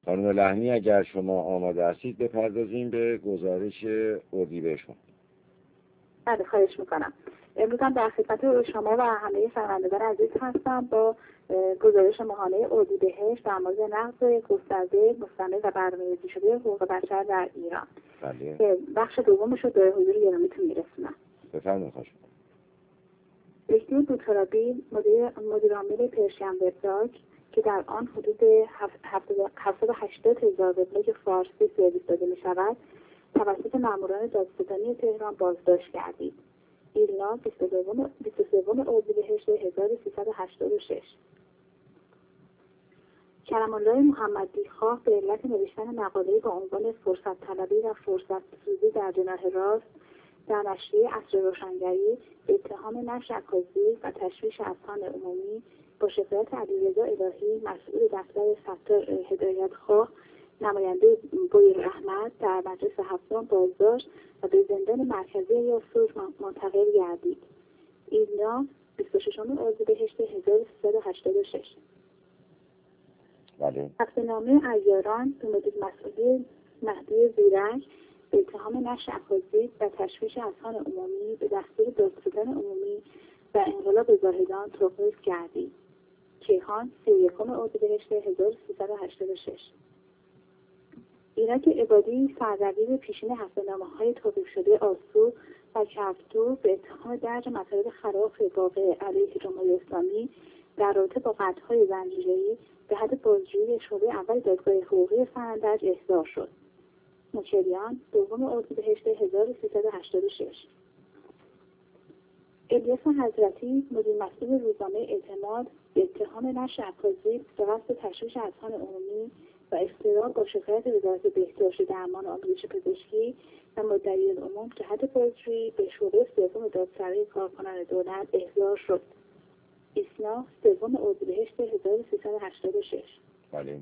خانم لحنی اگر شما آماده هستید بپردازیم به گزارش اردیبهشت. بله، خواهش میکنم. امروز هم در خدمت شما و همه شنوندگان عزیز هستم با گزارش ماهانه اردیبهشت در مورد نقض گسترده مستمر و برنامه‌ریزی شده حقوق بشر در ایران. بله. بخش دومش رو به حضور گرامیتون میرسونم. بفرمایید. خواهش میکنم. مهدی بوترابی مدیر عامل پرشین وبلاگ که در آن حدود 780,000 وبلاگ فارسی سرویس داده می شود، توسط ماموران دادستانی تهران بازداشت گردید. ایلنا 23 اردیبهشت 1386. کرم الله محمدی خواه به علت نوشتن مقاله‌ای با عنوان فرصت طلبی و فرصت سوزی در جناح راست در نشریه عصر روشنگری به اتهام نشر عکاسی و تشویش اذهان عمومی با شکایت علیرضا الهی مسئول دفتر ستار هدایتخواه نماینده بوی رحمت در مجلس هفتم بازداشت و به زندان مرکزی یاسوج منتقل گردید. ایلنا 26 اردیبهشت 1386. بله. ثبت‌نامه عیاران به مدیر مسئولی مهدی زیرک به اتهام نشر عکاسی و تشویش اذهان عمومی به دستور دادستان عمومی و انقلاب زاهدان توقیف گردید. کیهان 31 اردیبهشت 1386. ایرج عبادی سردبیر پیشین ثبت‌نامه‌های توقیف شده آسو و کفتو به اتهام درج مطالب خلاف واقع علیه جمهوری اسلامی در رابطه با قطع‌های زنجیره‌ای به حد بازجویی شعبه اول دادگاه حقوقی سنندج احضار شد. مکریان 2 اردیبهشت 1386. الیاس حضرتی مدیر مسئول روزنامه اعتماد به اتهام نشر عکاسی به قصد تشویش اذهان عمومی و افترا با شکایت وزارت بهداشت درمان و آموزش پزشکی و مدعی العموم جهت بازجویی به شعبه 3 دادسرای کارکنان دولت احضار شد. ایسنا 3 اردیبهشت 1386. بله.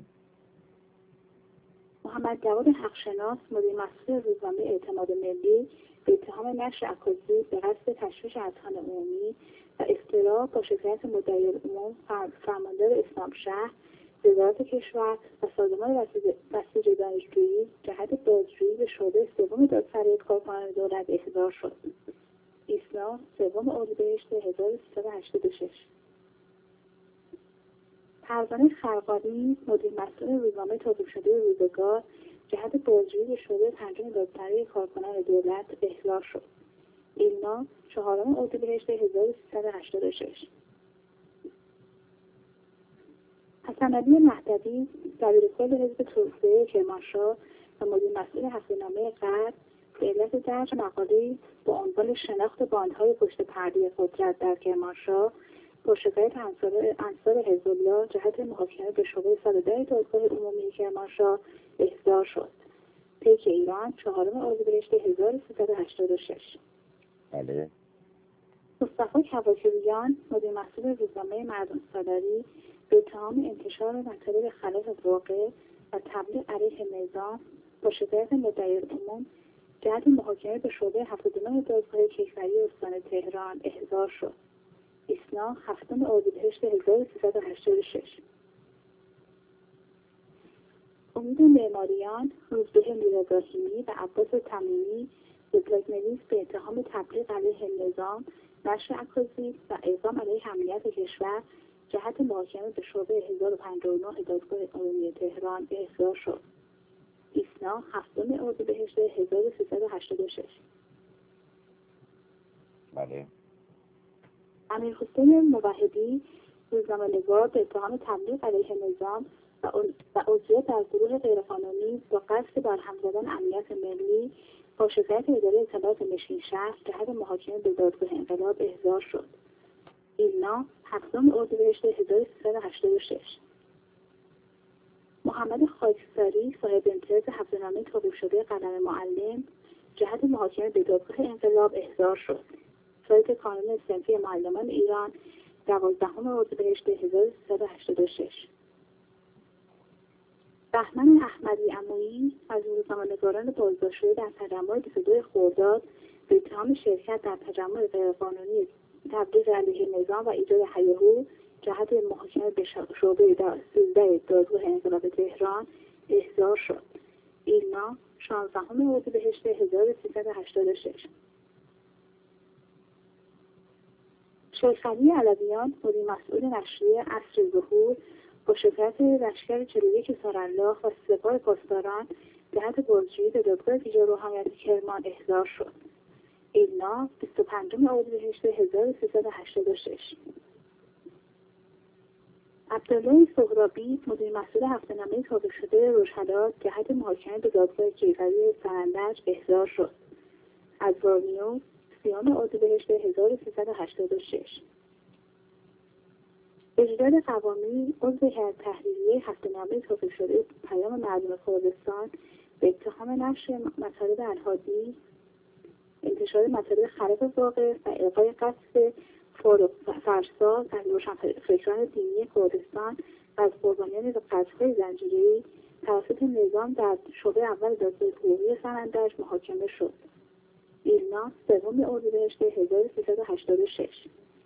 محمد جواد حقشناس مدیر مسئول روزنامه اعتماد ملی به اتهام نشر عکاسی به قصد تشویش اذهان عمومی و افترا با شکایت مدعی العموم فرماندار اسلام شهر وزارت کشور و سازمان بسیج دانشجویی جهت بازجویی به شعبه 3 دادسرای کارکنان دولت احضار شد. ایسنا 3 اردیبهشت 1386. پروانه خرقانی مدیر مسئول روزنامه توقیف شده روزگار جهت بازجویی به شعبه 5 دادسرای کارکنان دولت احضار شد. ایلنا 4 اردیبهشت 1386. حسن علی مهدوی دبیرکل حزب توسعه کرمانشاه و مدیر مسئول هفته‌نامه غرب به علت درج مقاله‌ای با عنوان شناخت باندهای پشت پرده قدرت در کرمانشاه با شکایت انصار حزب الله جهت محاکمه به شعبه 110 دادگاه عمومی کرمانشاه احضار شد. پیک ایران 4 اردیبهشت 1386. بله. مصطفی کواکبیان مدیر مسئول روزنامه مردم سالاری به اتهام انتشار مطالب خلاف واقع و تبلیغ علیه نظام با شکایت مدعی العموم جهت محاکمه به شعبه 79 دادگاه کیفری استان تهران احضار شد. ایسنا 7 اردیبهشت 1386. امید معماریان روزبه میرزاهیمی و عباس تمیمی وبلاگ‌نویس به اتهام تبلیغ علیه نظام، نشر عکاسی و اعزام علیه امنیت کشور جهت محاکمه به شعبه 1059 دادگاه عمومی تهران احضار شد. ایسنا 7 اردیبهشت 1386. بله. امیرحسین موحدی روزنامه‌نگار به اتهام تبلیغ علیه نظام و عضویت در گروه غیرقانونی با قصد برهم زدن امنیت ملی با شکایت اداره اطلاعات مشین شهر جهت محاکمه به دادگاه انقلاب احضار شد. ایلنا 7 اردیبهشت 1386. محمد خاکساری صاحب امتیاز هفته‌نامه توقیف شده قلم معلم جهت محاکمه به دادگاه انقلاب احضار شد. سایت کانون صنفی معلمان ایران 12 اردیبهشت 1386. بهمن احمدی عمویی از روزنامه‌نگاران بازداشت شده در تجمع 22 خرداد به اتهام شرکت در تجمع غیرقانونی تبلیغ علیه نظام و ایجاد هیاهو جهت محاکمه به شعبه 13 دادگاه انقلاب تهران احضار شد. ایلنا 16 اردیبهشت 1386. شیخ علی علویان مدیر مسئول نشریه عصر ظهور با شکایت لشکر 41 سارالله و سپاه پاسداران جهت بازجویی به دادگاه ویژه روحانیت کرمان احضار شد. ایلنا 25 اردیبهشت 1386. عبدالله سهرابی مدیر مسئول هفته‌نامه تابع شده روشهلات جهت محاکمه به دادگاه کیفری سرندج احضار شد. از وارنیو 30 اردیبهشت 1386. اجلال قوامی عضو هیئت تحریریه هفته‌نامه تابع شده پیام مردم کردستان به اتهام نشر مطالب الهادی، انتشار مطالب خلاف واقع و القای قصد فرسا از روشنفکران دینی کردستان و از قربانیان قتل‌های زنجیره‌ای توسط نظام در شعبه اول دادگاه حقوقی سرندج محاکمه شد. ایلنا 3 اردیبهشت 1386.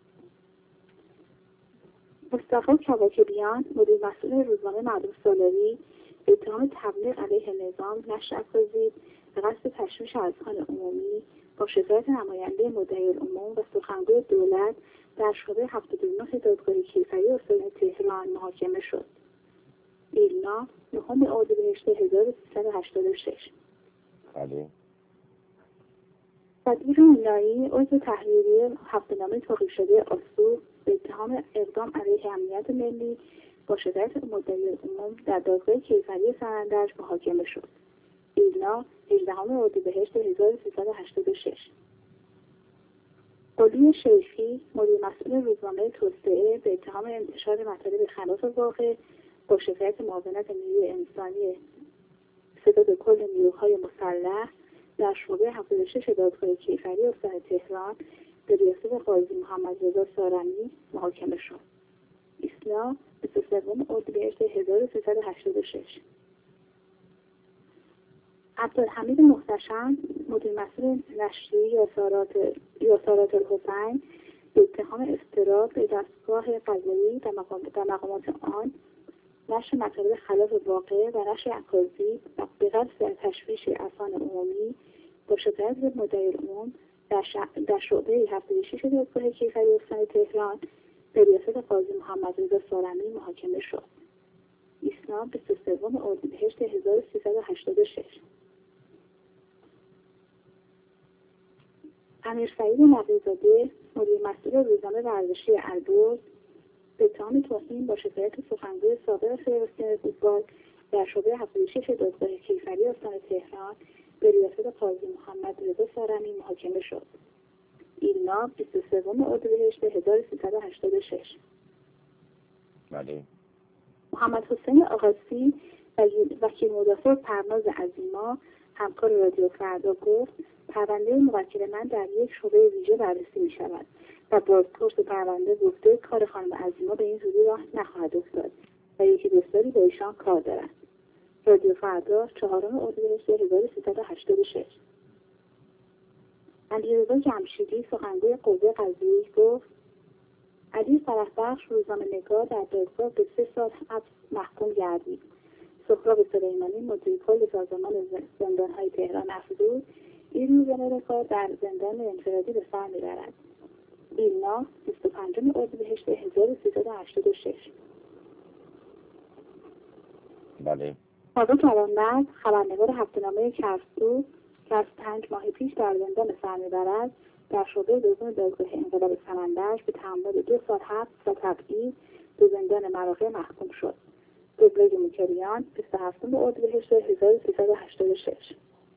مصطفی کواکبیان مدیر مسئول روزنامه مردم سالاری به اتهام تبلیغ علیه نظام نشر عکاسی به قصد تشویش اذهان عمومی با شکایت نماینده مدعی العموم و سخنگوی دولت در شعبه 79 دادگاه کیفری استان تهران محاکمه شد. ایلنا 9 اردیبهشت 1386. بله. صدیق مولایی عضو تحریریه هفته‌نامه توقیف شده آسو به اتهام اقدام علیه امنیت ملی با شکایت مدعی العموم در دادگاه کیفری سرندج محاکمه شد. ایلنا 18 اردیبهشت 1386. قلی شیخی مدیر مسئول روزنامه توسعه به اتهام انتشار مطالب خلاف واقع با شکایت معاونت نیروی انسانی ستاد کل نیروهای مسلح در شعبه 76 دادگاه کیفری استان تهران به ریاست قاضی محمد رضا سارمی محاکمه شد. ایلنا 23 اردیبهشت 1386. عبدالحمید محتشم مدیر مسئول نشریه یاسارات الحسین به اتهام اضطراب به دستگاه قضایی در مقامات آن نشر مطالب خلاف واقع و نشر عکاسی و به قصد تشویش اذهان عمومی با شکایت به مدعی العموم در شعبه 76 دادگاه کیفری استان تهران به ریاست قاضی محمد رضا سارمی محاکمه شد. ایلنا 23 اردیبهشت 1386. امیر سعید نقی‌زاده مدیر مسئول روزنامه ورزشی البرز به اتهام توهین با شکایت سخنگوی سابق فدراسیون فوتبال در شعبه 76 دادگاه کیفری استان تهران به ریاست قاضی محمد رضا سارمی محاکمه شد. ایلنا 23 اردیبهشت 1386. بله. محمد حسین آقاسی وکیل مدافع پرناز عظیما همکار رادیو فردا گفت پرونده موکل من در یک شعبه ویژه بررسی می شود و بازپرس پرونده گفته کار خانم عظیما به این زودی راه نخواهد افتاد و یکی دوستانی با ایشان کار دارد. رادیو فردا 4 اردیبهشت 1386. علیرضا جمشیدی سخنگوی قوه قضاییه گفت علی فرحبخش روزنامه‌نگار در دادگاه به 3 سال حبس محکوم گردید. سهراب سلیمانی مدیر کل سازمان زندان‌های تهران افزود این روزنامه‌نگار در زندان انفرادی به سر می‌برد. ایلنا 25 اردیبهشت 1386. بله. آقا جوانمرد خبرنگار هفته‌نامه کرسو که از 5 ماه پیش در زندان به سر می‌برد در شعبه دوم دادگاه انقلاب سرندج به تمدید 2 سال حبس و تبعید به زندان مراغه محکوم شد. دبلج موکریان 27 اردیبهشت 1386.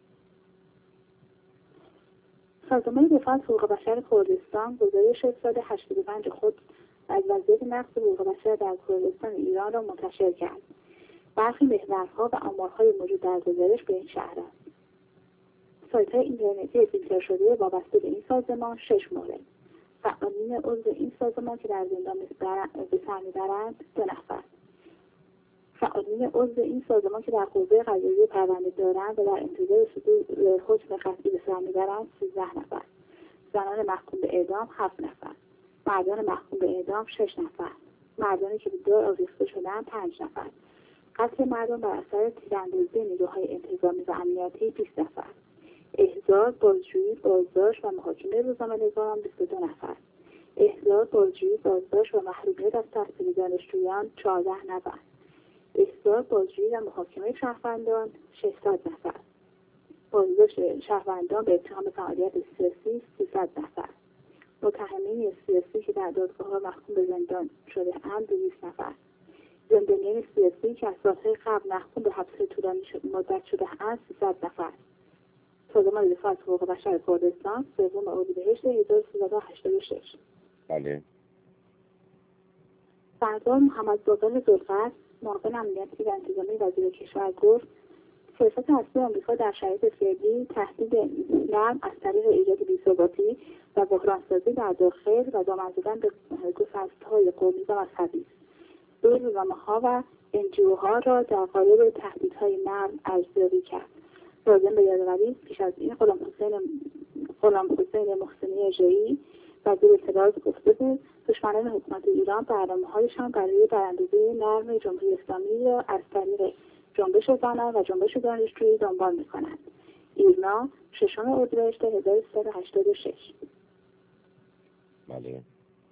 سازمان دفاع از حقوق بشر کردستان گزارش سال 85 خود از وضعیت نقض حقوق بشر در کردستان ایران را منتشر کرد. برخی محورها و آمارهای موجود در گزارش به این شهر است. سایت‌های اینترنتی فیلتر شده وابسته به این سازمان 6 مورد. فعالین عضو این سازمان که در زندان به سر می‌برند 2 نفر. فعالین عضو این سازمان که در قوه قضاییه پرونده دارند و در انتظار صدور حکم قطعی به سر می‌برند 13 نفر. زنان محکوم به اعدام 7 نفر. مردان محکوم به اعدام 6 نفر. مردانی که به دار آویخته شدند 5 نفر. قتل مردم بر اثر تیراندازی نیروهای انتظامی و امنیتی 20 نفر. احضار، بازجویی، بازداشت و محاکمه روزنامه‌نگاران 22 نفر. احضار، بازجویی، بازداشت و محرومیت از تحصیل دانشجویان 14 نفر. احضار، بازجویی و محاکمه شهروندان 600 نفر. بازداشت شهروندان به اتهام فعالیت سیاسی 300 نفر. متهمین سیاسی که در دادگاه‌ها محکوم به زندان شده اند 200 نفر. زندانیان سیاسی که از سال‌های قبل محکوم به حبس طولانی مدت شده اند 300 نفر. سازمان دفاع از حقوق بشر کردستان 3 اردیبهشت 1386. بله. سردار محمد باقر ذوالفضل معاون امنیتی و انتظامی وزیر کشور گفت سیاست اصلی آمریکا در شرایط فعلی تهدید نرم از طریق ایجاد بی‌ثباتی و بحرانسازی در داخل و دامن زدن به گسست‌های قومی و مذهبی است. این روزنامه‌ها و NGOها را در قالب تهدیدهای نرم ارزیابی کرد. لازم به یادآوری پیش از این غلام حسین محسنی اژه‌ای وزیر اطلاعات گفته بود دشمنان حکومت ایران برنامه‌هایشان برای براندازی نرم جمهوری اسلامی را از طریق جنبش زنان و جنبش دانشجویی دنبال می‌کنند. ایرنا 6 اردیبهشت 1386. بله.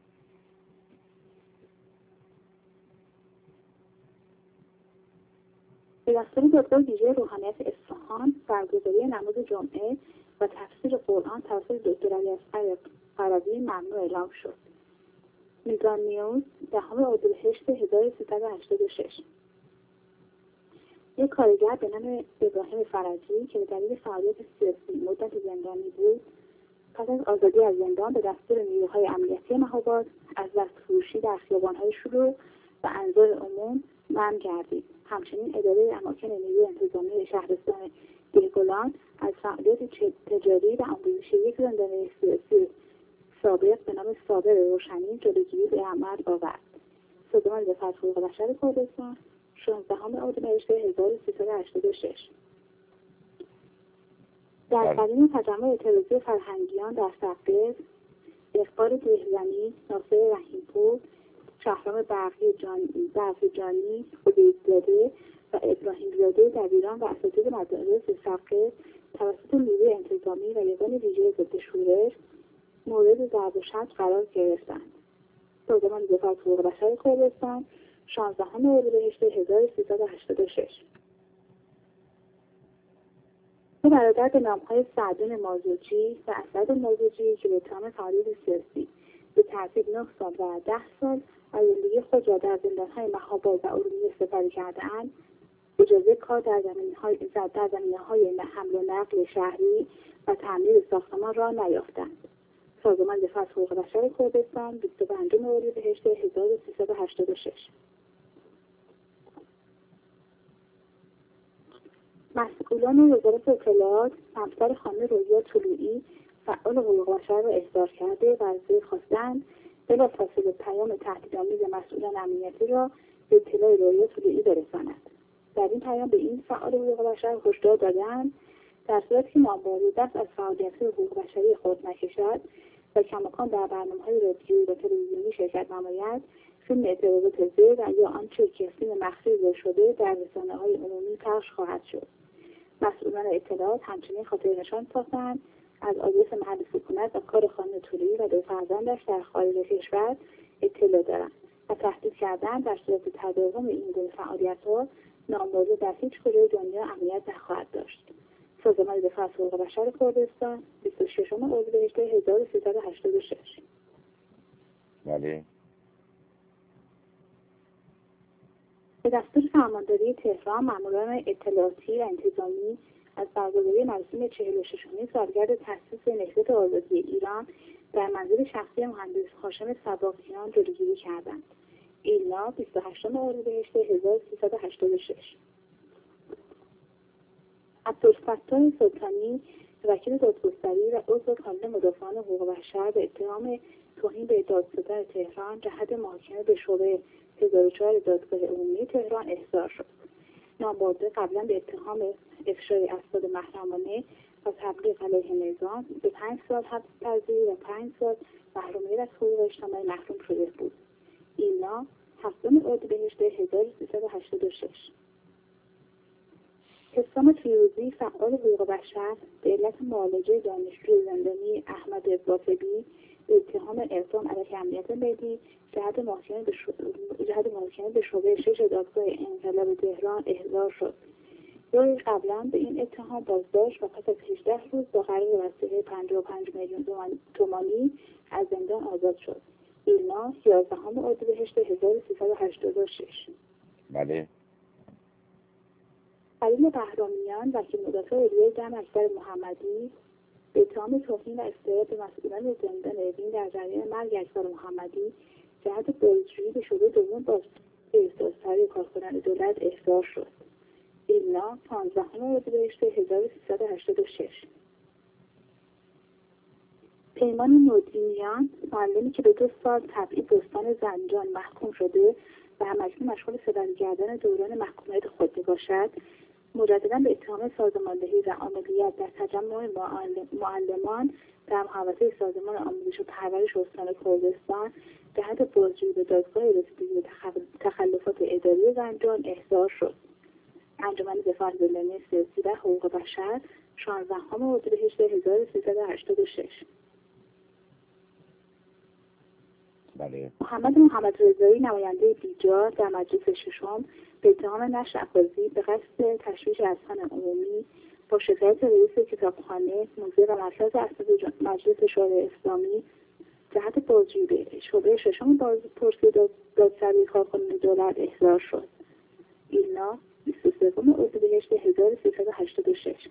به دستور دادگاه ویژه روحانیت اصفهان برگزاری نماز جمعه و تفسیر قرآن توسط دکتر علیاصغر قرابی ممنوع اعلام شد. میزان نیوز 10 اردیبهشت 1386. یک کارگر به نام ابراهیم فرجی که به دلیل فعالیت سیاسی مدت زندانی بود پس از آزادی از زندان به دستور نیروهای امنیتی مهاباد از دستفروشی در خیابان‌های شلوغ و انظار عموم منع گردید. همچنین اداره اماکن نیروی انتظامی شهرستان دهقان از فعالیت تجاری و آموزشی یک زندانی سیاسی سابق به نام صابر روشنی جلوگیری به عمل آورد. سازمان دفاع از حقوق بشر کردستان 16 اردیبهشت 1386. در قدیم تجمع اعتراضی فرهنگیان در سقز، اقبال دهلزنی، ناصر رحیم‌پور، شهرام برقی جانی، عبیدزاده و ابراهیم زاده در ایران و اساتید مدارس سقز توسط نیروی انتظامی و یگان ویژه ضد شورش مورد ضرب و شتم قرار گرفتند. سازمان دفاع از حقوق بشر کردستان 16 اردیبهشت 1386. دو برادر به نام‌های سعدون مازوجی و اسد مازوجی که به اتهام فعالیت سیاسی به ترتیب 9 سال و 10 سال از زندگی خود را در زندان‌های مهاباد و ارومیه سپری کرده‌اند، اجازه کار در زمینه‌های حمل و نقل شهری و تعمیر ساختمان را نیافتند. سازمان دفاع از حقوق بشر کردستان 25 اردیبهشت 1386. مسئولان وزارت اطلاعات همسر خانم رویا طلوعی فعال حقوق بشر را احضار کرده و از وی خواستند بلافاصله پیام تهدیدآمیز مسئولان امنیتی را به اطلاع رویا طلوعی برساند. در این پیام به این فعال حقوق بشر هشدار دادند در صورتی که نامبردی دست از فعالیت حقوق بشری خود نکشد و کماکان در برنامه‌های رادیویی و تلویزیونی شرکت نماید، فیلم اعتراضات وی و یا آنچه که فیلم مخفی شده در رسانه‌های عمومی پخش خواهد شد. مسئولان اطلاعات همچنین خاطر نشان ساختند از آدرس محل سکونت و کار خانم طلوعی و 2 فرزندش در خارج کشور اطلاع دارند و تهدید کردند در صورت تداوم این گونه فعالیت‌ها نامبرده در هیچ کجای دنیا امنیت نخواهد داشت. سازمان دفاع از حقوق بشر کردستان 26 اردیبهشت 1386. بله. به دستور فرمانداری تهران ماموران اطلاعاتی و انتظامی از برگزاری مراسم 46مین سالگرد تأسیس نهضت آزادی ایران در منزل شخصی مهندس هاشم سباقیان جلوگیری کردند. ایلنا 28 اردیبهشت 1386. عبدالفتاح سلطانی وکیل دادگستری و عضو کانون مدافعان حقوق بشر به اتهام توهین به دادستان تهران جهت محاکمه به شعبه 1004 دادگاه عمومی تهران احضار شد. نامبرده قبلا به اتهام افشای اسناد محرمانه و تبلیغ علیه نظام به 5 سال حبس تعزیری و 5 سال محرومیت از حقوق اجتماعی محروم شده بود. اینا 7 اردیبهشت 1386. حسام فیروزی فعال حقوق بشر به علت معالجه دانشجوی زندانی احمد واقبی به اتهام اقدام علیه امنیت ملی جهت محاکمه به شعبه 6 دادگاه انقلاب تهران احضار شد. وی قبلا به این اتهام بازداشت و پس از 18 روز با قرار وثیقه 55 میلیون تومانی از زندان آزاد شد. ایلنا 11 اردیبهشت 1386. بله. خلیل بهرامیان وکیل مدافع علیه جمع اکبر محمدی به اتهام توهین و افترا به مسئولان زندان اوین در جریان مرگ اکبر محمدی جهت بازجویی به شعبه دوم بازداشت‌طلب کارکنان دولت احضار شد. ایلنا 15 اردیبهشت 1386. پیمان نودینیان معلمی که به 2 سال تبعید استان زنجان محکوم شده و همکنون مشغول صدر کردن دوران محکومیت خود میباشد، مجددا به اتهام سازماندهی و عاملیت در تجمع معلمان در محوطه سازمان آموزش و پرورش استان کردستان جهت بازجویی به دادگاه رسیدگی به تخلفات اداری زنجان احضار شد. انجمن دفاع از زندانی سیاسی و حقوق بشر 16 اردیبهشت 1386. بله. محمد رضایی نماینده بیجار در مجلس ششم به اتهام نشر عکاسی به قصد تشویش اذهان عمومی با شکایت رئیس کتابخانه، موزه و مرکز اسناد مجلس شورای اسلامی جهت بازجویی به شعبه ششم بازپرسی دادسرای کارکنان دولت احضار شد. ایلنا 23 اردیبهشت 1386.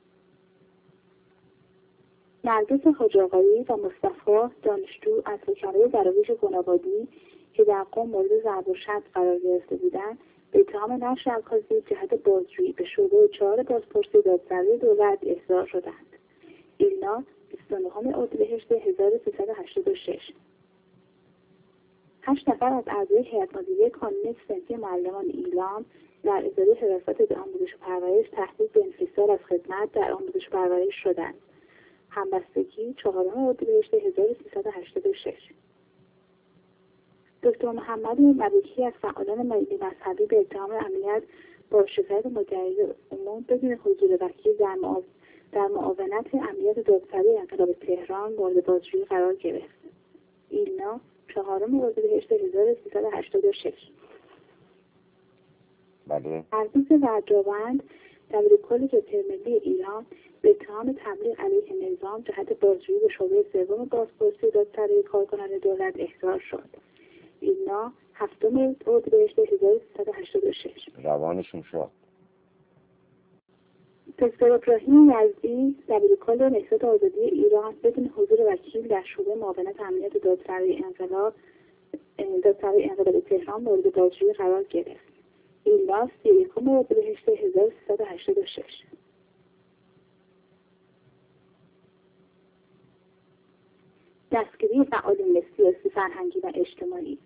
نرگس حاج آقایی و مصطفی دانشجو از حکمای دراویش گنابادی که در قم مورد ضرب و شتم قرار گرفته بودند به اتهام نشر عکاسی جهت بازجویی به شعبه 4 بازپرسی دادسرای دولت احضار شدند. ایلنا 29 اردیبهشت 1386. 8 نفر از اعضای هیئت مدیره کانون صنفی معلمان ایلام در ازای حراست آموزش و پرورش تهدید به انفصال از خدمت در آموزش و پرورش شدند. همبستگی 4 اردیبهشت 1386. دکتر محمد ملکی از فعالان ملی مذهبی به اتهام امنیت با شکایت مدعی عموم بدون حضور وکیل در معاونت امنیت دادسرای انقلاب تهران مورد بازجویی قرار گرفت. ایلنا 4 اردیبهشت 1386. بله. عزیز ورجاوند دبیرکل جبهه ملی ایران به اتهام تبلیغ علیه نظام جهت بازجویی به شعبه 3 بازپرسی دادسرای کارکنان دولت احضار شد. ایلنا 7 اردیبهشت 1386. روانشون شد. دکتر ابراهیم یزدی دبیرکل نهضت آزادی ایران بدون حضور وکیل در شعبه معاونت امنیت دادسرای انقلاب تهران مورد بازجویی قرار گرفت. ایلنا 31 اردیبهشت 1386. دستگیری فعالین سیاسی، فرهنگی و اجتماعی.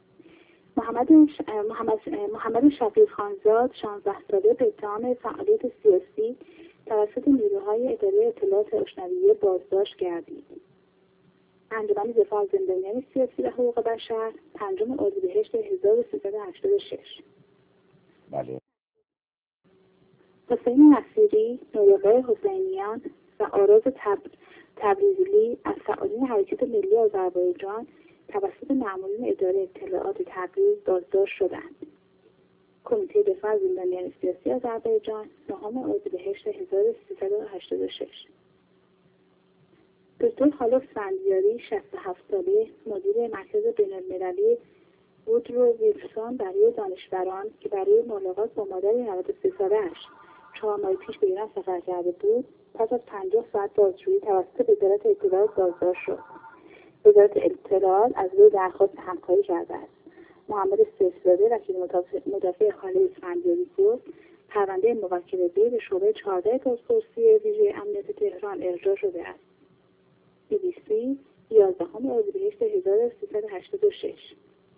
محمد شفیع خانزاد 16 ساله به اتهام فعالیت سیاسی توسط نیروهای اداره اطلاعات اشنویه بازداشت گردید. انجمن دفاع از زندانیان سیاسی و حقوق بشر 5 اردیبهشت 1386. بله. حسین نصیری، نورالله حسینیان و آراز تبریزلی از فعالین حرکت ملی آذربایجان توسط مأمورین اداره اطلاعات تبریز بازداشت شدند. کمیته دفاع از زندانیان سیاسی آذربایجان 9 اردیبهشت 1386. دکتر خالق اسفندیاری 67 ساله مدیر مرکز بین‌المللی وودرو ویلسون برای دانشوران که برای ملاقات با مادر 93 ساله‌اش 4 ماه پیش به ایران سفر کرده بود پس از 50 ساعت بازجویی توسط وزارت اطلاعات بازداشت شد. وزارت اطلاعات از روی درخواست همکاری کرده است. محمد سیف‌زاده وکیل مدافع خالق اسفندیاری گفت پرونده موکل وی به شعبه 14 بازپرسی ویژه امنیت تهران ارجاع شده است. BBC 11 اردیبهشت 1386.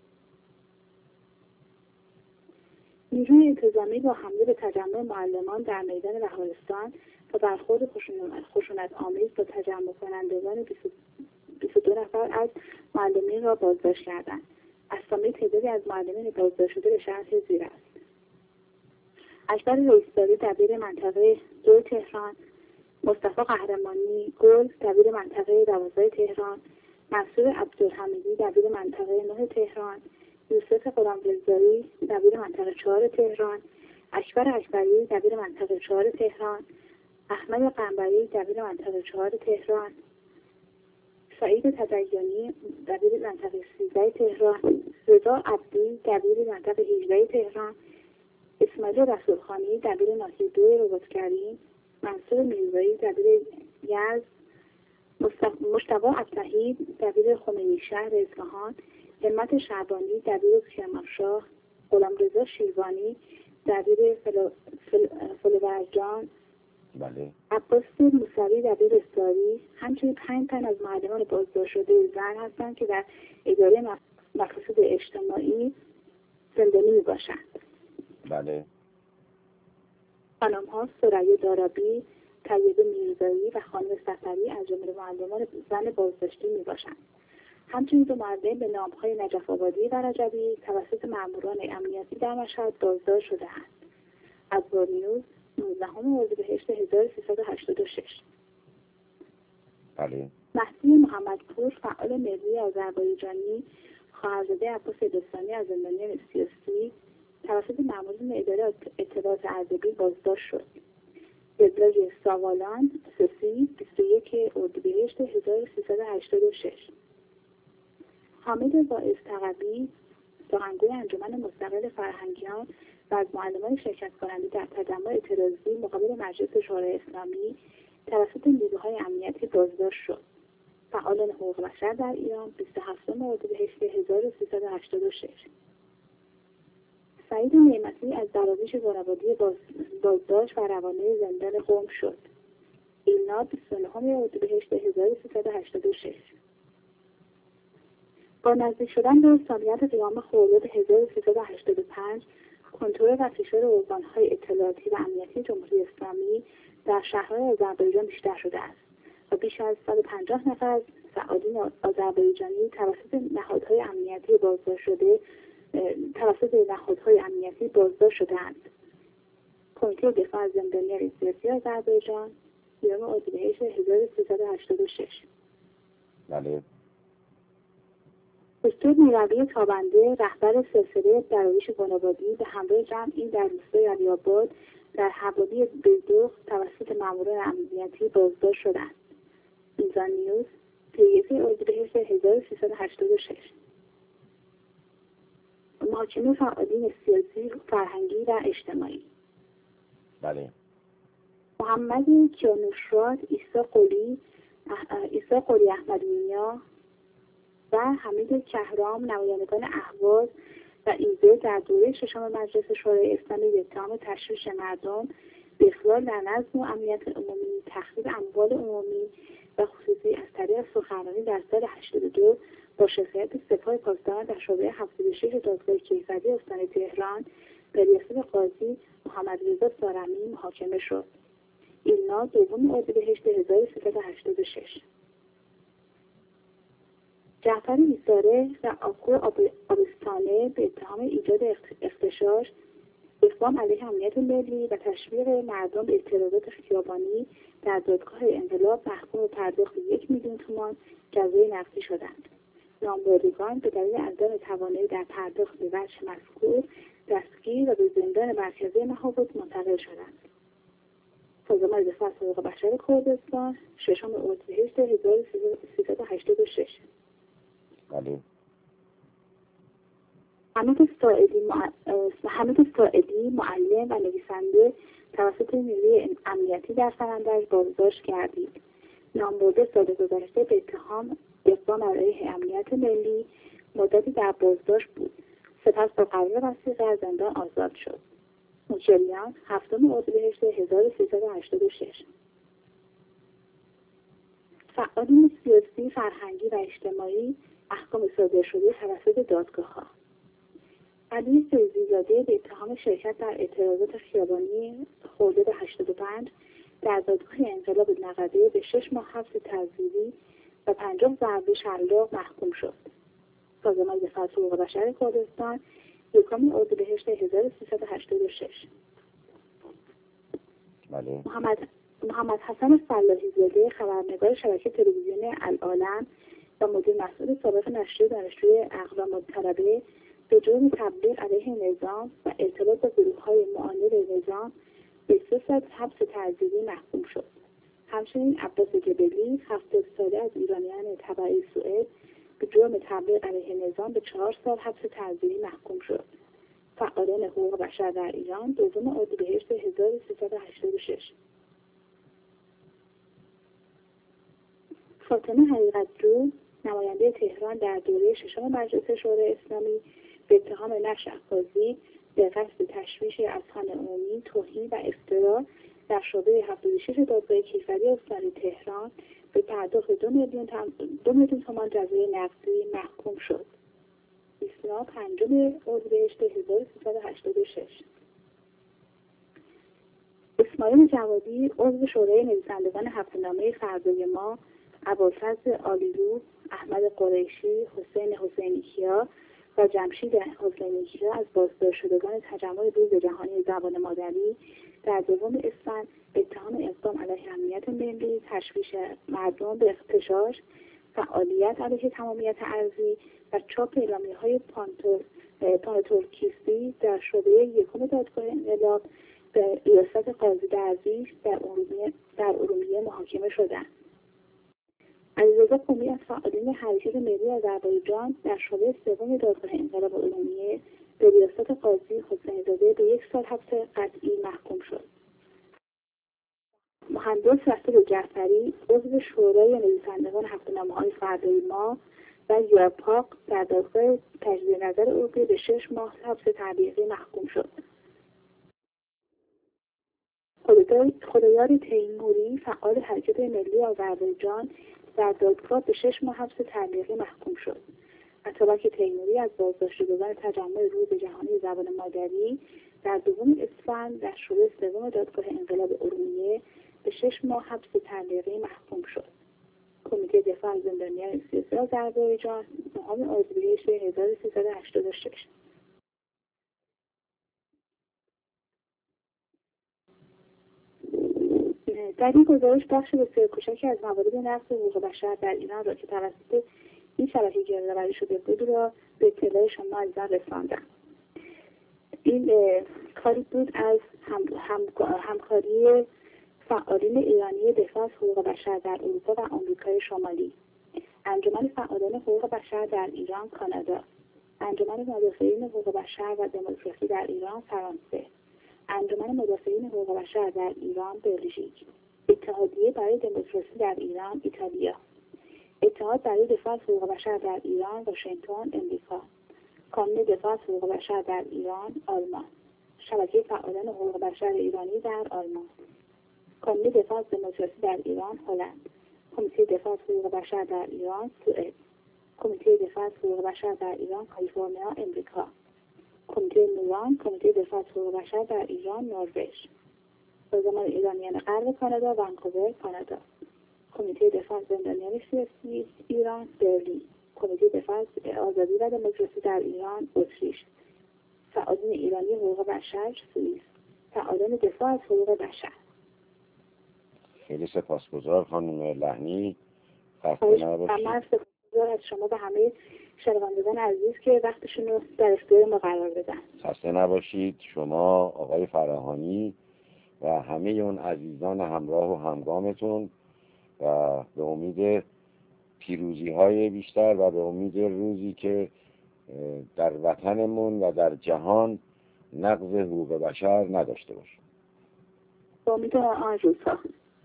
نیروی انتظامی با حمله به تجمع معلمان در میدان بهارستان و برخورد خشونت‌آمیز با تجمع کنندگان 22 نفر از معلمین را بازداشت کردند. اسامی تعدادی از معلمین بازداشت شده به شرح زیر است. اکبر رئیس‌زاده دبیر منطقه 2 تهران، مصطفی قهرمانی گل دبیر منطقه 12 تهران، منصور عبدالحمیدی دبیر منطقه 9 تهران، یوسف غلامرضایی دبیر منطقه 4 تهران، اکبر اکبری دبیر منطقه 4 تهران، احمد قنبری دبیر منطقه 4 تهران، سعید تدیانی دبیر منطقه 13 تهران، رضا عبدی دبیر منطقه 18 تهران، اسماعیل رسولخانی دبیر ناحیه 2 رباط‌کریم، منصور میرزایی دبیر یزد، مجتبی ابطحی دبیر خمینی شهر اصفهان، همت شعبانی دبیر کرمانشاه، غلامرضا شیروانی دبیر فلورجان، بله. عباس موسوی دبیر استاری، همچنین 5 تن از معلمان بازداشت شده زن هستند که در اداره مقاصد اجتماعی زندانی میباشند. بله. خانم‌ها ثریا دارابی، طیبه میرزایی و خانم سفری از جمله معلمان زن بازداشتی میباشند. همچنین 2 معلم به نام‌های نجف آبادی و رجبی توسط ماموران امنیتی در مشهد بازداشت شده‌اند. از نیوز 19 اردیبهشت 1386. بله. مهدی محمدپور فعال ملی آذربایجانی خواهرزاده عباس دستانی از زندانیان سیاسی توسط مامورین اداره اطلاعات ارزیابی بازداشت شد. ابراج ساوالان سسی 21 اردیبهشت 1386. حامد واعظ تقوی سخنگوی انجمن مستقل فرهنگیان و از معلمان شرکت کننده در تجمع اعتراضی مقابل مجلس شورای اسلامی توسط نیروهای امنیتی بازداشت شد. فعالان حقوق بشر در ایران 27 اردیبهشت 1386. سعید نعمتی از دراویش بنابادی بازداشت و روانه زندان قم شد. ایلنا 29 اردیبهشت 1386. با نزدیک شدن به سالگرد قیام خرداد 1385 کنترل و فشار ارگان‌های اطلاعاتی و امنیتی جمهوری اسلامی در شهرهای آذربایجان بیشتر شده است و بیش از 150 نفر از فعالین آذربایجانی توسط نهادهای امنیتی بازداشت شده‌اند. کمیته دفاع از زندانیان سیاسی آذربایجان 30 اردیبهشت 1386. بله. دکتر میروی تابنده رهبر سلسله دراویش بنابادی به همراه جمعی در روستای علی‌آباد در حوالی بیردوغ توسط ماموران امنیتی بازداشت شدند. میزان نیوز 31 اردیبهشت 1386. محاکمه فعالین سیاسی، فرهنگی و اجتماعی. بله. محمد کیانوشراد، عیسی قلی احمدی‌نیا و حمید کهرام نمایندگان اهواز و ایزه در دوره 6 مجلس شورای اسلامی به اتهام تشویش مردم، به اخلال در نظم و امنیت عمومی، تخریب اموال عمومی و خصوصی از طریق سخنرانی در سال 82 با شکایت سپاه پاسداران در شعبه 76 دادگاه کیفری استان تهران به ریاست قاضی محمدرضا سارمی محاکمه شد. ایلنا 2 اردیبهشت 1386. جعفر ایساره و آقو آبستانه به اتهام ایجاد اغتشاش، اقدام علیه امنیت ملی و تشویق مردم به اعتراضات خیابانی در دادگاه انقلاب محکوم به پرداخت 1 میلیون تومان جزای نقدی شدند. نامبردگان به دلیل عدم توانایی در پرداخت به وجه مذکور دستگیر و به زندان مرکزی مهابد منتقل شدند. سازمان دفاع از حقوق بشر کردستان 6 اردیبهشت 1386. بله. حمید ساعدی معلم و نویسنده توسط نیروی امنیتی در سنندج بازداشت گردید. نامبرده سال گذشته به اتهام اقدام علیه امنیت ملی مدتی در بازداشت بود. سپس با قرار وثیقه از زندان آزاد شد. موچریان 7 اردیبهشت 1386. فعالین سیاسی، فرهنگی و اجتماعی احکام صادر شده توسط دادگاه‌ها. علی فیضی‌زاده به اتهام شرکت در اعتراضات خیابانی خرداد 85 در دادگاه انقلاب نقده به 6 ماه حبس تعزیری و 50 ضربه شلاق محکوم شد. سازمان دفاع از حقوق بشر کردستان 1 اردیبهشت 1386. بله. محمد حسن فلاحی زاده، خبرنگار شبکه تلویزیون العالم و مدیر مسئول سابق نشریه دانشجوی اقوام الطلبه به جرم تبلیغ علیه نظام و ارتباط با گروه‌های معاند نظام به 3 سال حبس تعزیری محکوم شد. همچنین عباس جبلی، 70 ساله از ایرانیان تبعی سوئد، به جرم تبلیغ علیه نظام به 4 سال حبس تعزیری محکوم شد. فعالان حقوق بشر در ایران، 2 اردیبهشت 1386. فاطمه حقیقت‌جو، نماینده تهران در دوره 6 مجلس شورای اسلامی، به اتهام نشر عکاسی به قصد تشویش اذهان عمومی، توهین و افترا در شعبه 76 دادگاه کیفری استانی تهران به پرداخت 2 میلیون تومان جزای نقدی محکوم شد. ایسنا 5 اردیبهشت 1386. اسماعیل جوادی، عضو شورای نویسندگان هفته‌نامه فردای ما، ابوالفضل عالیرو، احمد قریشی، حسین حسینی‌کیا و جمشید حسینی‌کیا از بازداشت‌شدگان تجمع روز جهانی زبان مادری در 2 اسفند به اتهام اقدام علیه امنیت ملی، تشویش مردم به اغتشاش، فعالیت علیه تمامیت ارضی و چاپ اعلامیه‌های پانتورکیستی در شعبه 1 دادگاه انقلاب به ریاست قاضی درویش در ارومیه محاکمه شدند. علیرضا قمی از فعالین حرکت ملی آذربایجان در شعبه 3 دادگاه انقلاب ارومیه به ریاست قاضی حسین‌زاده به 1 سال حبس قطعی محکوم شد. مهندس رسول جعفری، عضو شورای نویسندگان هفته‌نامه‌های فردای ما و یوپاق در دادگاه تجدید نظر اروپا به 6 ماه حبس تعلیقی محکوم شد. خدایار تیموری، فعال حرکت ملی آذربایجان، در دادگاه به 6 ماه حبس تعلیقی محکوم شد. اتابک تیموری از بازداشت‌شدگان تجمع روز جهانی زبان مادری در 2 اسفند در شعبه 3 دادگاه انقلاب ارومیه به 6 ماه حبس تعلیقی محکوم شد. کمیته دفاع از زندانیان سیاسی آذربایجان، 9 اردیبهشت 1386. در این گزارش بخش بسیار کوچکی از موارد نقض حقوق بشر در ایران را که توسط این شبکه گردآوری شده بود را به اطلاع شما عزیزان رساندم. این کاری بود از همکاری فعالین ایرانی دفاع از حقوق بشر در اروپا و آمریکای شمالی، انجمن فعالان حقوق بشر در ایران کانادا، انجمن مدافعین حقوق بشر و دموکراسی در ایران فرانسه، انجمن مدافعین حقوق بشر در ایران بلژیک، اتحادیه برای دموکراسی در ایران ایتالیا، اتحاد برای دفاع از حقوق بشر در ایران واشنگتن امریکا، کانون دفاع از حقوق بشر در ایران آلمان، شبکه فعالان حقوق بشر ایرانی در آلمان، کانون دفاع از دموکراسی در ایران هلند، کمیته دفاع از حقوق بشر در ایران سوئد، کمیته دفاع از حقوق بشر در ایران کالیفرنیا امریکا، کمیته نوران، کمیته دفاع از حقوق بشر در ایران نروژ، سازمان ایرانیان غرب کانادا ونکوور کانادا، کمیته دفاع از زندانیان سیاسی ایران برلین، کمیته دفاع از آزادی و دموکراسی در ایران اتریش، فعالین ایرانی حقوق بشر سوئیس، فعالان دفاع از حقوق بشر. خیلی سپاسگزار خانم لحنی. خسته نباشید. من سپاسگزار از شما به همه شنوندگان عزیز که وقتشون رو در اختیار ما قرار بدن. خسته نباشید شما آقای فراهانی و همه اون عزیزان همراه و همگامتون و به امید پیروزی های بیشتر و به امید روزی که در وطنمون و در جهان نقض حقوق بشر نداشته باشه. به امید آن روزها.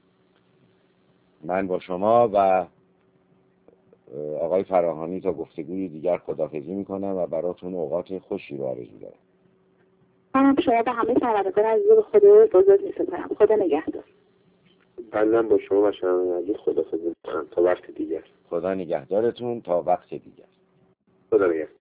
من با شما و آقای فراهانی تا گفتگوی دیگر خداحافظی میکنم و براتون اوقات خوشی رو آرزو دارم. منم شما به همه شنوندگان عزیز به خدا بزرگ می‌سپارم. خدا نگهدار. بنده با شما و شنوندگان عزیز خداحافظی می‌کنم تا وقت دیگر. خدا نگهدارتون تا وقت دیگر. خدا نگهدار.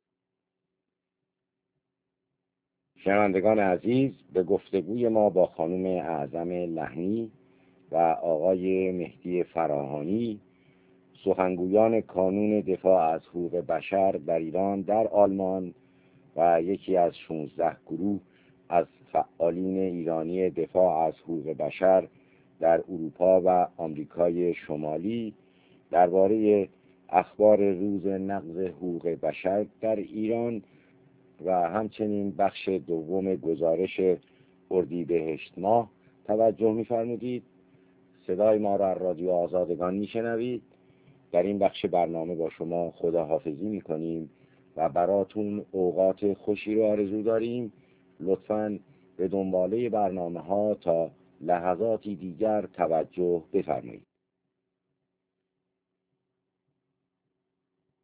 شنوندگان عزیز، به گفتگوی ما با خانم اعظم لحنی و آقای مهدی فراهانی، سخنگویان کانون دفاع از حقوق بشر در ایران، در آلمان و یکی از 16 گروه از فعالین ایرانی دفاع از حقوق بشر در اروپا و آمریکای شمالی درباره اخبار روز نقض حقوق بشر در ایران و همچنین بخش دوم گزارش اردیبهشت ماه توجه می‌فرمودید. صدای ما را از رادیو آزادگان میشنوید. در این بخش برنامه با شما خداحافظی میکنیم و براتون اوقات خوشی رو آرزو داریم. لطفاً به دنباله برنامه ها تا لحظاتی دیگر توجه بفرمایید.